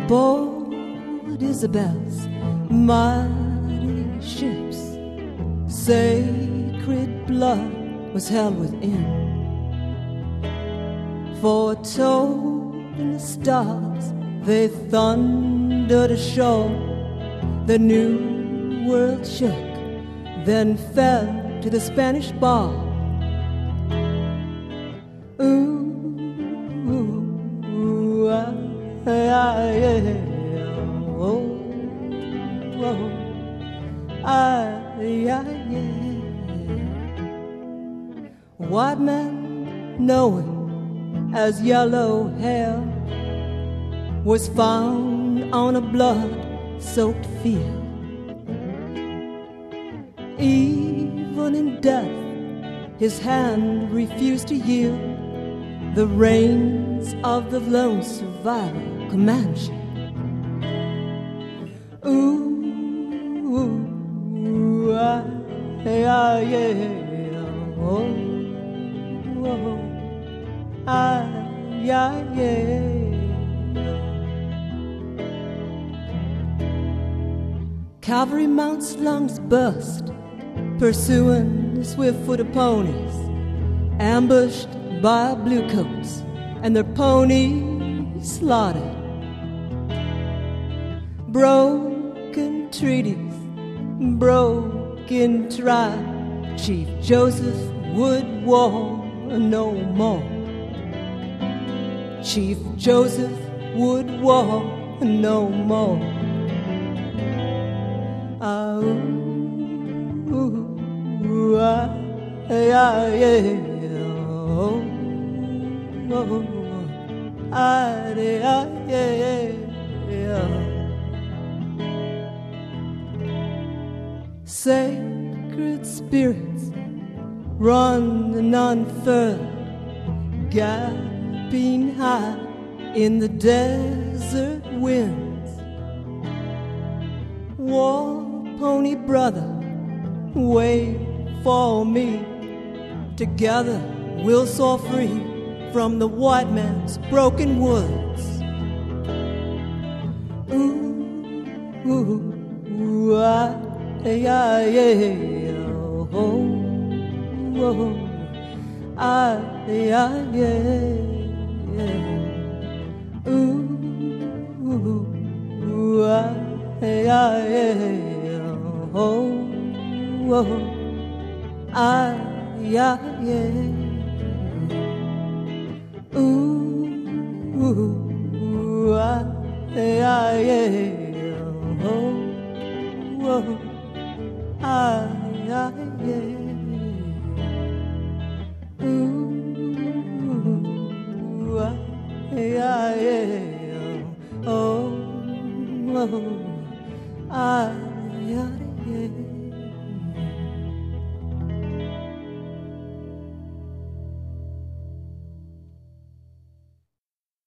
aboard Isabel's mighty ships. Sacred blood was held within, foretold in the stars. They thundered ashore. The new world shook, then fell to the Spanish bar. Ooh, yeah, oh, oh, yeah. White man, knowing as yellow hair, was found on a blood-soaked field. Even in death, his hand refused to yield the reins of the lone survivor, Comanche. Ooh, yeah, oh, oh, yeah. Cavalry mounts' lungs burst, pursuing swift-footed ponies, ambushed by bluecoats and their ponies slaughtered. Broken treaties, broken tribe, Chief Joseph would war no more. Chief Joseph would war no more. Sacred spirits run none further, galloping high in the desert winds. War pony brother, wait for me. Together we'll soar free from the white man's broken woods. Ooh, yeah, oh, oh, yeah. Ooh, yeah, oh, oh, yeah. Ooh, yeah, oh, oh, yeah. Ooh, yeah, oh, oh, yeah.